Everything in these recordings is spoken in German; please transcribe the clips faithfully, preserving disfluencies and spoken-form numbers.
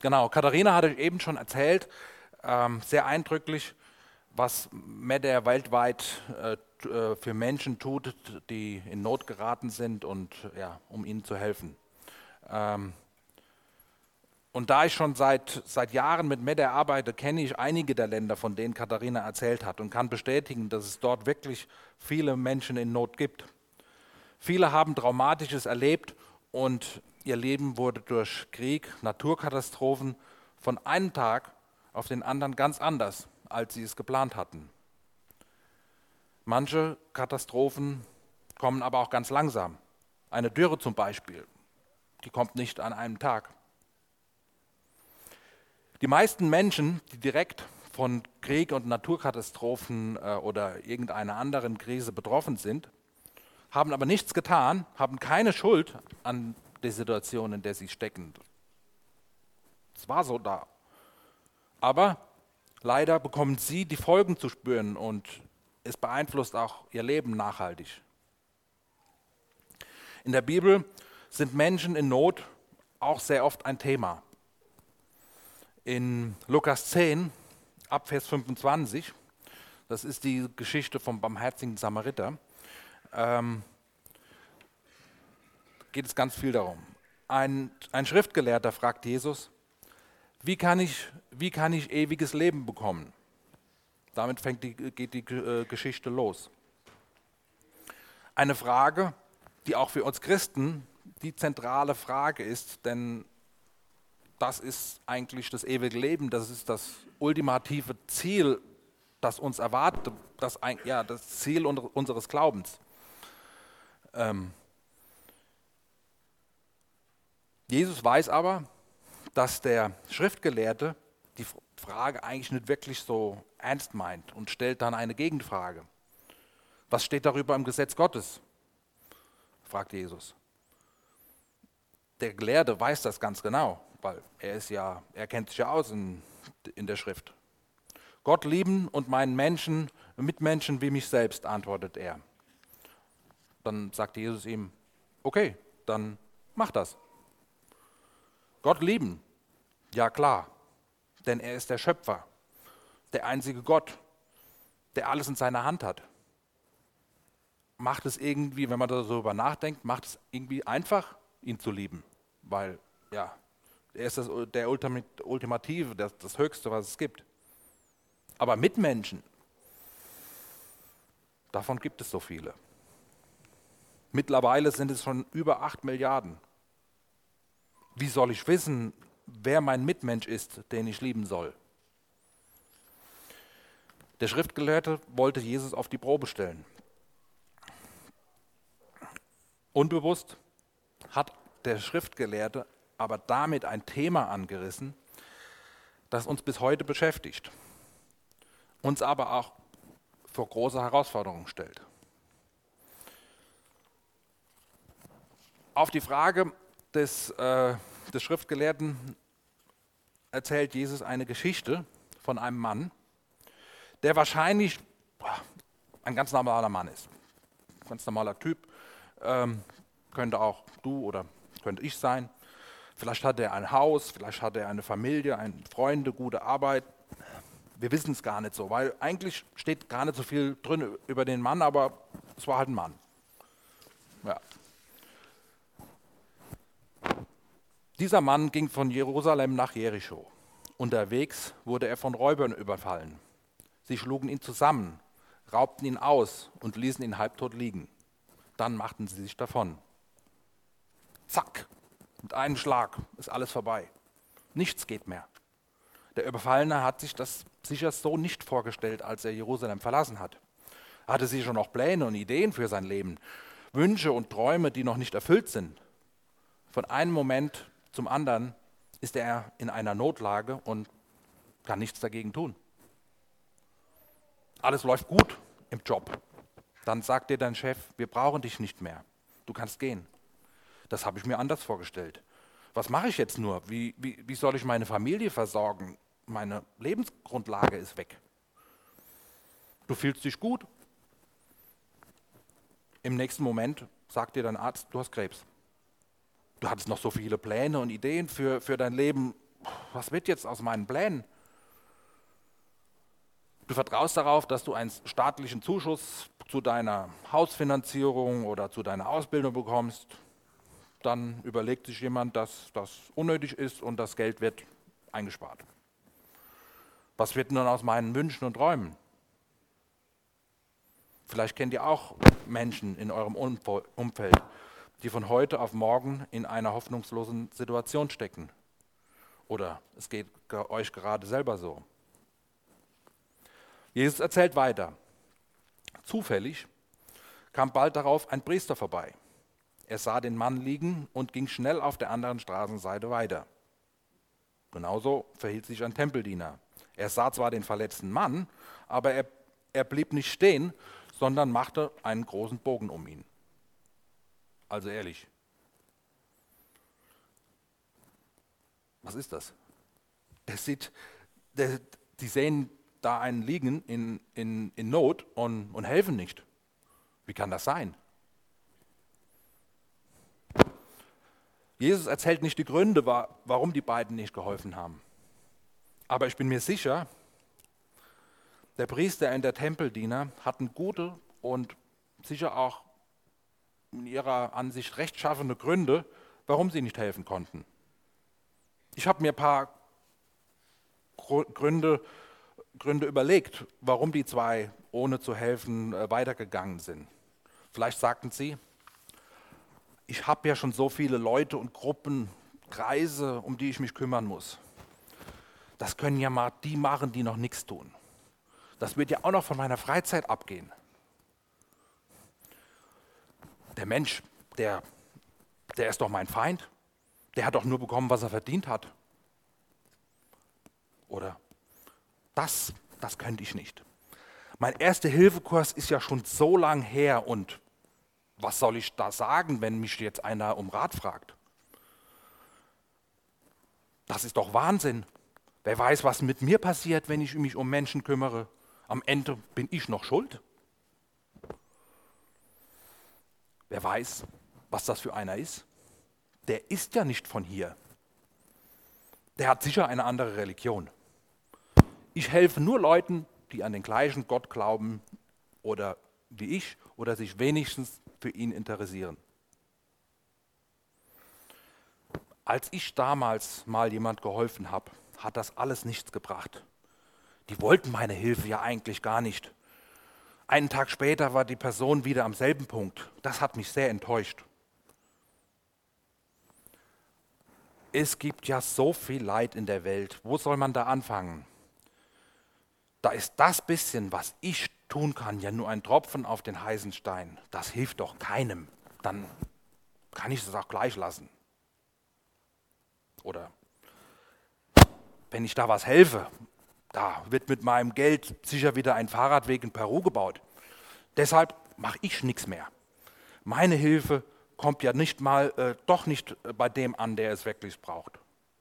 Genau, Katharina hatte eben schon erzählt, ähm, sehr eindrücklich, was Medder weltweit äh, t- äh, für Menschen tut, die in Not geraten sind und ja, um ihnen zu helfen. Ähm, und da ich schon seit, seit Jahren mit Medder arbeite, kenne ich einige der Länder, von denen Katharina erzählt hat und kann bestätigen, dass es dort wirklich viele Menschen in Not gibt. Viele haben Traumatisches erlebt und ihr Leben wurde durch Krieg, Naturkatastrophen von einem Tag auf den anderen ganz anders, als sie es geplant hatten. Manche Katastrophen kommen aber auch ganz langsam. Eine Dürre zum Beispiel, die kommt nicht an einem Tag. Die meisten Menschen, die direkt von Krieg und Naturkatastrophen äh, oder irgendeiner anderen Krise betroffen sind, haben aber nichts getan, haben keine Schuld an der Situation, in der sie stecken. Es war so da. Aber leider bekommen sie die Folgen zu spüren und es beeinflusst auch ihr Leben nachhaltig. In der Bibel sind Menschen in Not auch sehr oft ein Thema. In Lukas zehn, ab Vers fünfundzwanzig, das ist die Geschichte vom barmherzigen Samariter, ähm, geht es ganz viel darum. Ein, ein Schriftgelehrter fragt Jesus, wie kann ich, wie kann ich ewiges Leben bekommen? Damit fängt die, geht die äh, Geschichte los. Eine Frage, die auch für uns Christen die zentrale Frage ist, denn das ist eigentlich das ewige Leben, das ist das ultimative Ziel, das uns erwartet, das, ein, ja, das Ziel unseres Glaubens. Ähm, Jesus weiß aber, dass der Schriftgelehrte die Frage eigentlich nicht wirklich so ernst meint und stellt dann eine Gegenfrage. Was steht darüber im Gesetz Gottes? Fragt Jesus. Der Gelehrte weiß das ganz genau, weil er ist ja, er kennt sich ja aus in, in der Schrift. Gott lieben und meinen Menschen, Mitmenschen wie mich selbst, antwortet er. Dann sagt Jesus ihm, okay, dann mach das. Gott lieben, ja klar, denn er ist der Schöpfer, der einzige Gott, der alles in seiner Hand hat. Macht es irgendwie, wenn man darüber nachdenkt, macht es irgendwie einfach, ihn zu lieben, weil ja, er ist das, der Ultimative, das, das Höchste, was es gibt. Aber Mitmenschen, davon gibt es so viele. Mittlerweile sind es schon über acht Milliarden. Wie soll ich wissen, wer mein Mitmensch ist, den ich lieben soll? Der Schriftgelehrte wollte Jesus auf die Probe stellen. Unbewusst hat der Schriftgelehrte aber damit ein Thema angerissen, das uns bis heute beschäftigt, uns aber auch vor große Herausforderungen stellt. Auf die Frage des, äh, des Schriftgelehrten erzählt Jesus eine Geschichte von einem Mann, der wahrscheinlich ein ganz normaler Mann ist. Ein ganz normaler Typ, ähm, könnte auch du oder könnte ich sein. Vielleicht hat er ein Haus, vielleicht hat er eine Familie, eine Freunde, gute Arbeit. Wir wissen es gar nicht so, weil eigentlich steht gar nicht so viel drin über den Mann, aber es war halt ein Mann. Ja. Dieser Mann ging von Jerusalem nach Jericho. Unterwegs wurde er von Räubern überfallen. Sie schlugen ihn zusammen, raubten ihn aus und ließen ihn halbtot liegen. Dann machten sie sich davon. Zack, mit einem Schlag ist alles vorbei. Nichts geht mehr. Der Überfallene hat sich das sicher so nicht vorgestellt, als er Jerusalem verlassen hat. Er hatte sicher noch Pläne und Ideen für sein Leben, Wünsche und Träume, die noch nicht erfüllt sind. Von einem Moment zum anderen ist er in einer Notlage und kann nichts dagegen tun. Alles läuft gut im Job. Dann sagt dir dein Chef, wir brauchen dich nicht mehr. Du kannst gehen. Das habe ich mir anders vorgestellt. Was mache ich jetzt nur? Wie, wie, wie soll ich meine Familie versorgen? Meine Lebensgrundlage ist weg. Du fühlst dich gut. Im nächsten Moment sagt dir dein Arzt, du hast Krebs. Du hattest noch so viele Pläne und Ideen für, für dein Leben. was wird jetzt aus meinen Plänen? Du vertraust darauf, dass du einen staatlichen Zuschuss zu deiner Hausfinanzierung oder zu deiner Ausbildung bekommst. Dann überlegt sich jemand, dass das unnötig ist und das Geld wird eingespart. Was wird nun aus meinen Wünschen und Träumen? Vielleicht kennt ihr auch Menschen in eurem Umfeld, die von heute auf morgen in einer hoffnungslosen Situation stecken. Oder es geht euch gerade selber so. Jesus erzählt weiter. Zufällig kam bald darauf ein Priester vorbei. Er sah den Mann liegen und ging schnell auf der anderen Straßenseite weiter. Genauso verhielt sich ein Tempeldiener. Er sah zwar den verletzten Mann, aber er, er blieb nicht stehen, sondern machte einen großen Bogen um ihn. Also ehrlich, was ist das? Der sieht, der, die sehen da einen liegen in, in, in Not und, und helfen nicht. Wie kann das sein? Jesus erzählt nicht die Gründe, warum die beiden nicht geholfen haben. Aber ich bin mir sicher, der Priester und der Tempeldiener hatten gute und sicher auch in ihrer Ansicht rechtschaffene Gründe, warum sie nicht helfen konnten. Ich habe mir ein paar Gründe Gründe überlegt, warum die zwei ohne zu helfen weitergegangen sind. Vielleicht sagten sie, ich habe ja schon so viele Leute und Gruppen, Kreise, um die ich mich kümmern muss. Das können ja mal die machen, die noch nichts tun. Das wird ja auch noch von meiner Freizeit abgehen. Der Mensch, der, der ist doch mein Feind. Der hat doch nur bekommen, was er verdient hat. Oder Das, das könnte ich nicht. Mein Erste-Hilfe-Kurs ist ja schon so lang her und was soll ich da sagen, wenn mich jetzt einer um Rat fragt? Das ist doch Wahnsinn. Wer weiß, was mit mir passiert, wenn ich mich um Menschen kümmere. Am Ende bin ich noch schuld. Wer weiß, was das für einer ist? Der ist ja nicht von hier. Der hat sicher eine andere Religion. Ich helfe nur Leuten, die an den gleichen Gott glauben oder wie ich oder sich wenigstens für ihn interessieren. Als ich damals mal jemand geholfen habe, hat das alles nichts gebracht. Die wollten meine Hilfe ja eigentlich gar nicht. Einen Tag später war die Person wieder am selben Punkt. Das hat mich sehr enttäuscht. Es gibt ja so viel Leid in der Welt. Wo soll man da anfangen? Da ist das bisschen, was ich tun kann, ja nur ein Tropfen auf den heißen Stein. Das hilft doch keinem. Dann kann ich es auch gleich lassen. Oder wenn ich da was helfe, da wird mit meinem Geld sicher wieder ein Fahrradweg in Peru gebaut. Deshalb mache ich nichts mehr. Meine Hilfe kommt ja nicht mal, äh, doch nicht bei dem an, der es wirklich braucht.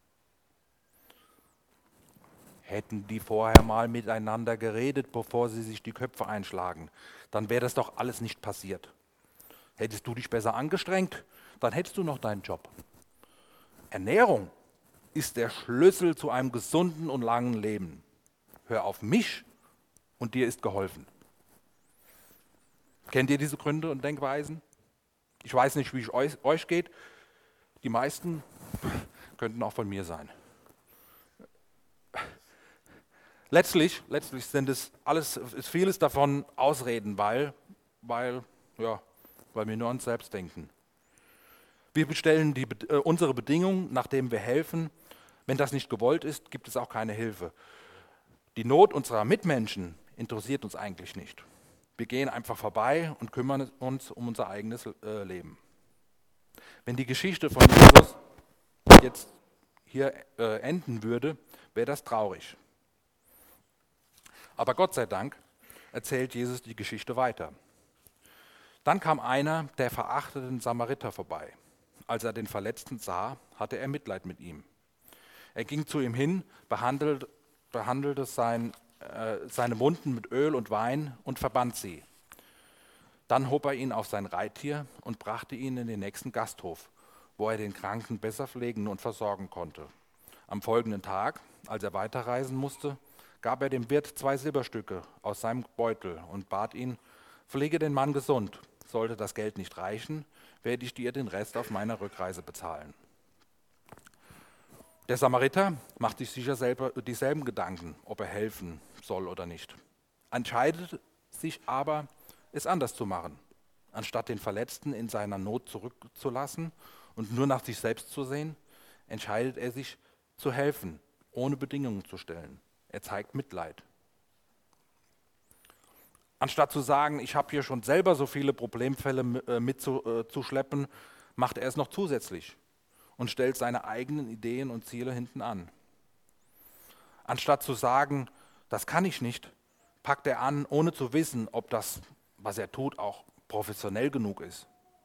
Hätten die vorher mal miteinander geredet, bevor sie sich die Köpfe einschlagen, dann wäre das doch alles nicht passiert. Hättest du dich besser angestrengt, dann hättest du noch deinen Job. Ernährung ist der Schlüssel zu einem gesunden und langen Leben. Hör auf mich und dir ist geholfen. Kennt ihr diese Gründe und Denkweisen? Ich weiß nicht, wie es euch, euch geht. Die meisten könnten auch von mir sein. Letztlich, letztlich sind es alles, ist vieles davon Ausreden, weil, weil, ja, weil wir nur an uns selbst denken. Wir bestellen die, äh, unsere Bedingungen, nachdem wir helfen. Wenn das nicht gewollt ist, gibt es auch keine Hilfe. Die Not unserer Mitmenschen interessiert uns eigentlich nicht. Wir gehen einfach vorbei und kümmern uns um unser eigenes äh, Leben. Wenn die Geschichte von Jesus jetzt hier äh, enden würde, wäre das traurig. Aber Gott sei Dank erzählt Jesus die Geschichte weiter. Dann kam einer der verachteten Samariter vorbei. Als er den Verletzten sah, hatte er Mitleid mit ihm. Er ging zu ihm hin, behandelt, behandelte sein, äh, seine Wunden mit Öl und Wein und verband sie. Dann hob er ihn auf sein Reittier und brachte ihn in den nächsten Gasthof, wo er den Kranken besser pflegen und versorgen konnte. Am folgenden Tag, als er weiterreisen musste, gab er dem Wirt zwei Silberstücke aus seinem Beutel und bat ihn, pflege den Mann gesund. Sollte das Geld nicht reichen, werde ich dir den Rest auf meiner Rückreise bezahlen. Der Samariter macht sich sicher selber dieselben Gedanken, ob er helfen soll oder nicht. Entscheidet sich aber, es anders zu machen. Anstatt den Verletzten in seiner Not zurückzulassen und nur nach sich selbst zu sehen, entscheidet er sich zu helfen, ohne Bedingungen zu stellen. Er zeigt Mitleid. Anstatt zu sagen, ich habe hier schon selber so viele Problemfälle mitzuschleppen, macht er es noch zusätzlich und stellt seine eigenen Ideen und Ziele hinten an. Anstatt zu sagen, das kann ich nicht, packt er an, ohne zu wissen, ob das, was er tut, auch professionell genug ist.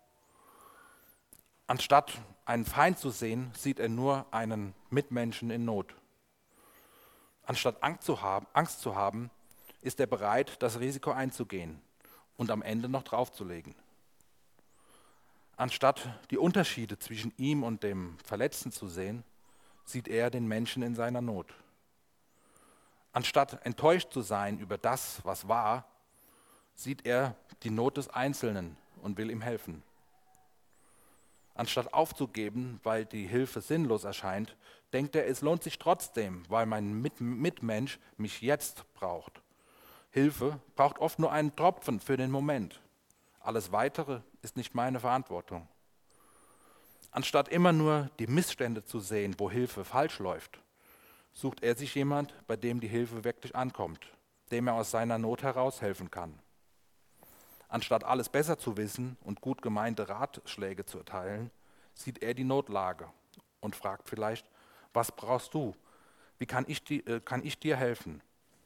Anstatt einen Feind zu sehen, sieht er nur einen Mitmenschen in Not. Anstatt Angst zu haben, Angst zu haben, ist er bereit, das Risiko einzugehen und am Ende noch draufzulegen. Anstatt die Unterschiede zwischen ihm und dem Verletzten zu sehen, sieht er den Menschen in seiner Not. Anstatt enttäuscht zu sein über das, was war, sieht er die Not des Einzelnen und will ihm helfen. Anstatt aufzugeben, weil die Hilfe sinnlos erscheint, denkt er, es lohnt sich trotzdem, weil mein Mit- Mitmensch mich jetzt braucht. Hilfe braucht oft nur einen Tropfen für den Moment. Alles Weitere ist nicht meine Verantwortung. Anstatt immer nur die Missstände zu sehen, wo Hilfe falsch läuft, sucht er sich jemand, bei dem die Hilfe wirklich ankommt, dem er aus seiner Not heraus helfen kann. Anstatt alles besser zu wissen und gut gemeinte Ratschläge zu erteilen, sieht er die Notlage und fragt vielleicht, was brauchst du? Wie kann ich, die, äh, kann ich dir helfen?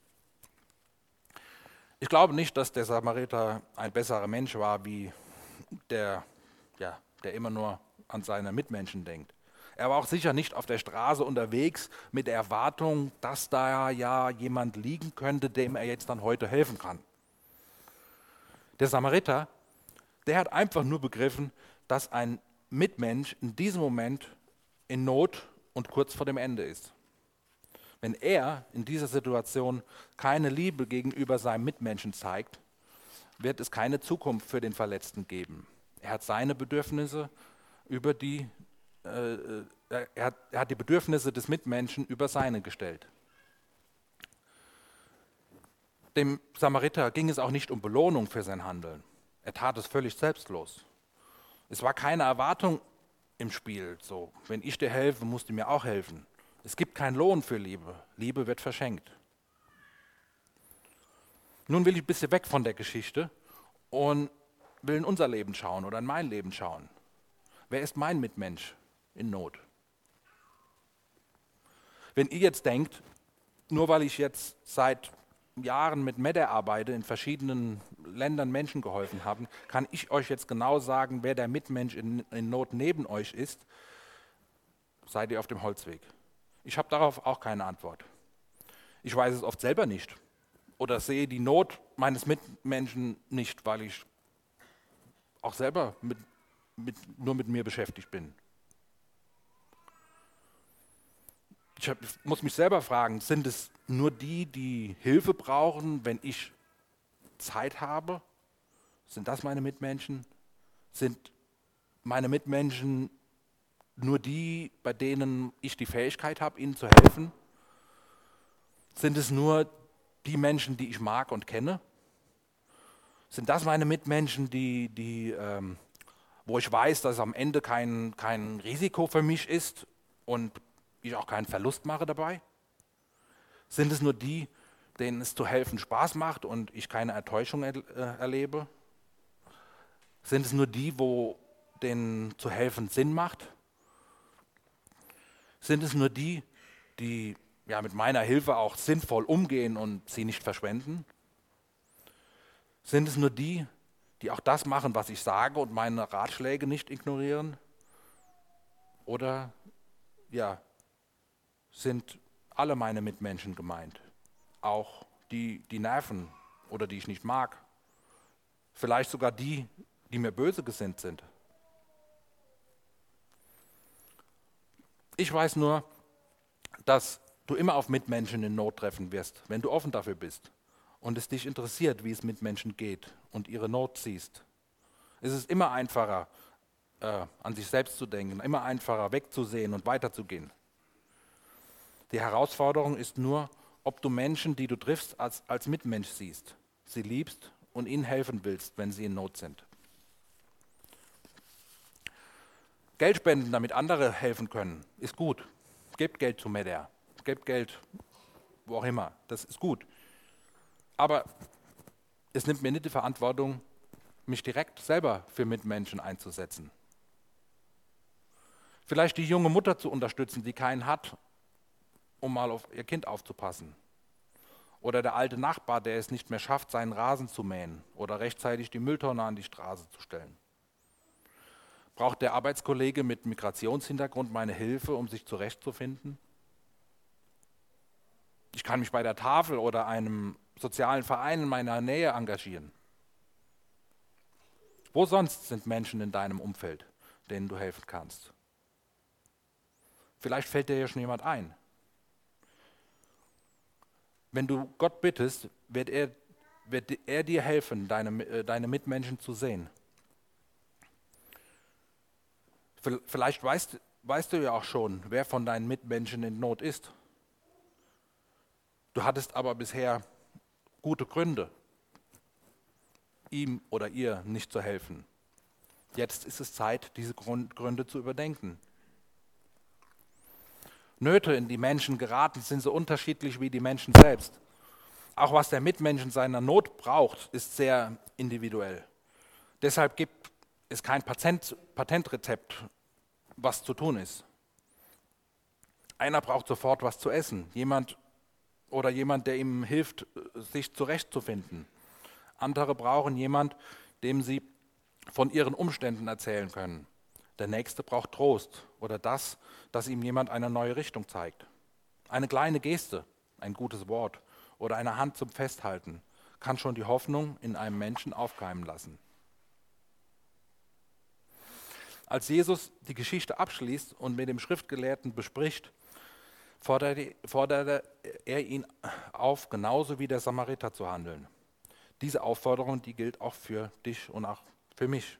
Ich glaube nicht, dass der Samariter ein besserer Mensch war, wie der, ja, der immer nur an seine Mitmenschen denkt. Er war auch sicher nicht auf der Straße unterwegs mit der Erwartung, dass da ja jemand liegen könnte, dem er jetzt dann heute helfen kann. Der Samariter, der hat einfach nur begriffen, dass ein Mitmensch in diesem Moment in Not und kurz vor dem Ende ist. Wenn er in dieser Situation keine Liebe gegenüber seinem Mitmenschen zeigt, wird es keine Zukunft für den Verletzten geben. Er hat seine Bedürfnisse über die, äh, er hat, er hat die Bedürfnisse des Mitmenschen über seine gestellt. Dem Samariter ging es auch nicht um Belohnung für sein Handeln. Er tat es völlig selbstlos. Es war keine Erwartung im Spiel, so, wenn ich dir helfe, musst du mir auch helfen. Es gibt keinen Lohn für Liebe. Liebe wird verschenkt. Nun will ich ein bisschen weg von der Geschichte und will in unser Leben schauen oder in mein Leben schauen. Wer ist mein Mitmensch in Not? Wenn ihr jetzt denkt, nur weil ich jetzt seit Jahren mit Medder arbeite, in verschiedenen Ländern Menschen geholfen habe, kann ich euch jetzt genau sagen, wer der Mitmensch in, in Not neben euch ist, seid ihr auf dem Holzweg. Ich habe darauf auch keine Antwort. Ich weiß es oft selber nicht oder sehe die Not meines Mitmenschen nicht, weil ich auch selber mit, mit, nur mit mir beschäftigt bin. Ich hab, muss mich selber fragen, sind es nur die, die Hilfe brauchen, wenn ich Zeit habe? Sind das meine Mitmenschen? Sind meine Mitmenschen nur die, bei denen ich die Fähigkeit habe, ihnen zu helfen? Sind es nur die Menschen, die ich mag und kenne? Sind das meine Mitmenschen, die, die, ähm, wo ich weiß, dass es am Ende kein, kein Risiko für mich ist und ich auch keinen Verlust mache dabei? Sind es nur die, denen es zu helfen Spaß macht und ich keine Enttäuschung er, äh, erlebe? Sind es nur die, wo denen zu helfen Sinn macht? Sind es nur die, die ja, mit meiner Hilfe auch sinnvoll umgehen und sie nicht verschwenden? Sind es nur die, die auch das machen, was ich sage und meine Ratschläge nicht ignorieren? Oder ja, sind alle meine Mitmenschen gemeint? Auch die, die nerven oder die ich nicht mag? Vielleicht sogar die, die mir böse gesinnt sind? Ich weiß nur, dass du immer auf Mitmenschen in Not treffen wirst, wenn du offen dafür bist und es dich interessiert, wie es Mitmenschen geht und ihre Not siehst. Es ist immer einfacher, äh, an sich selbst zu denken, immer einfacher wegzusehen und weiterzugehen. Die Herausforderung ist nur, ob du Menschen, die du triffst, als, als Mitmensch siehst, sie liebst und ihnen helfen willst, wenn sie in Not sind. Geld spenden, damit andere helfen können, ist gut. Gebt Geld zu Medea, gebt Geld, wo auch immer, das ist gut. Aber es nimmt mir nicht die Verantwortung, mich direkt selber für Mitmenschen einzusetzen. Vielleicht die junge Mutter zu unterstützen, die keinen hat, um mal auf ihr Kind aufzupassen. Oder der alte Nachbar, der es nicht mehr schafft, seinen Rasen zu mähen oder rechtzeitig die Mülltonne an die Straße zu stellen. Braucht der Arbeitskollege mit Migrationshintergrund meine Hilfe, um sich zurechtzufinden? Ich kann mich bei der Tafel oder einem sozialen Verein in meiner Nähe engagieren. Wo sonst sind Menschen in deinem Umfeld, denen du helfen kannst? Vielleicht fällt dir ja schon jemand ein. Wenn du Gott bittest, wird er, wird er dir helfen, deine, deine Mitmenschen zu sehen. Vielleicht weißt, weißt du ja auch schon, wer von deinen Mitmenschen in Not ist. Du hattest aber bisher gute Gründe, ihm oder ihr nicht zu helfen. Jetzt ist es Zeit, diese Gründe zu überdenken. Nöte, in die Menschen geraten, sind so unterschiedlich wie die Menschen selbst. Auch was der Mitmensch in seiner Not braucht, ist sehr individuell. Deshalb gibt es kein Patent, Patentrezept, was zu tun ist. Einer braucht sofort was zu essen, jemand oder jemand, der ihm hilft, sich zurechtzufinden. Andere brauchen jemand, dem sie von ihren Umständen erzählen können. Der Nächste braucht Trost oder das, dass ihm jemand eine neue Richtung zeigt. Eine kleine Geste, ein gutes Wort oder eine Hand zum Festhalten kann schon die Hoffnung in einem Menschen aufkeimen lassen. Als Jesus die Geschichte abschließt und mit dem Schriftgelehrten bespricht, forderte er ihn auf, genauso wie der Samariter zu handeln. Diese Aufforderung, die gilt auch für dich und auch für mich.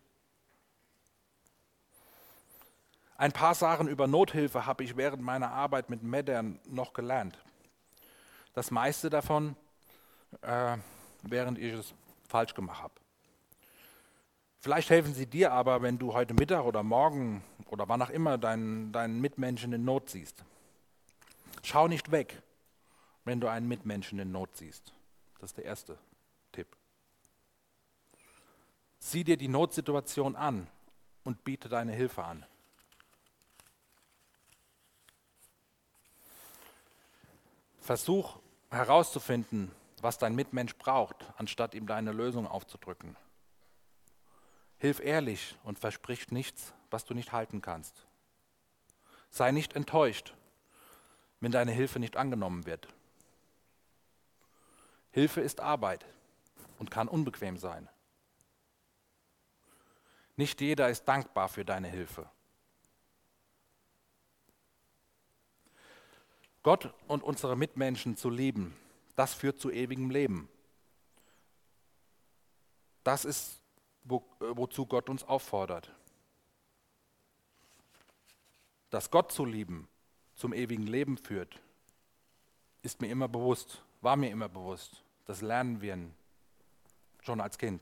Ein paar Sachen über Nothilfe habe ich während meiner Arbeit mit Medea noch gelernt. Das meiste davon, äh, während ich es falsch gemacht habe. Vielleicht helfen sie dir aber, wenn du heute Mittag oder morgen oder wann auch immer deinen, deinen Mitmenschen in Not siehst. Schau nicht weg, wenn du einen Mitmenschen in Not siehst. Das ist der erste Tipp. Sieh dir die Notsituation an und biete deine Hilfe an. Versuch herauszufinden, was dein Mitmensch braucht, anstatt ihm deine Lösung aufzudrücken. Hilf ehrlich und versprich nichts, was du nicht halten kannst. Sei nicht enttäuscht, wenn deine Hilfe nicht angenommen wird. Hilfe ist Arbeit und kann unbequem sein. Nicht jeder ist dankbar für deine Hilfe. Gott und unsere Mitmenschen zu lieben, das führt zu ewigem Leben. Das ist, wo, wozu Gott uns auffordert. Dass Gott zu lieben zum ewigen Leben führt, ist mir immer bewusst, war mir immer bewusst. Das lernen wir schon als Kind.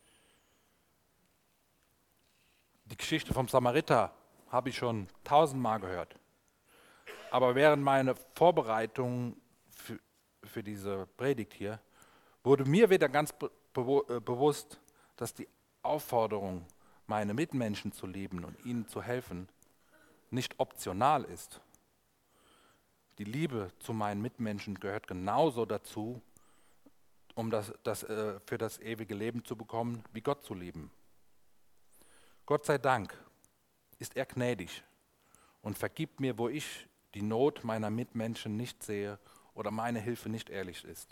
Die Geschichte vom Samariter habe ich schon tausendmal gehört. Aber während meiner Vorbereitung für, für diese Predigt hier, wurde mir wieder ganz be be bewusst, dass die Aufforderung, meine Mitmenschen zu lieben und ihnen zu helfen, nicht optional ist. Die Liebe zu meinen Mitmenschen gehört genauso dazu, um das, das, äh, für das ewige Leben zu bekommen, wie Gott zu lieben. Gott sei Dank ist er gnädig und vergibt mir, wo ich die Not meiner Mitmenschen nicht sehe oder meine Hilfe nicht ehrlich ist.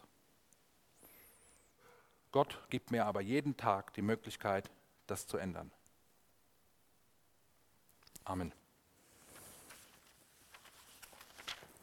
Gott gibt mir aber jeden Tag die Möglichkeit, das zu ändern. Amen.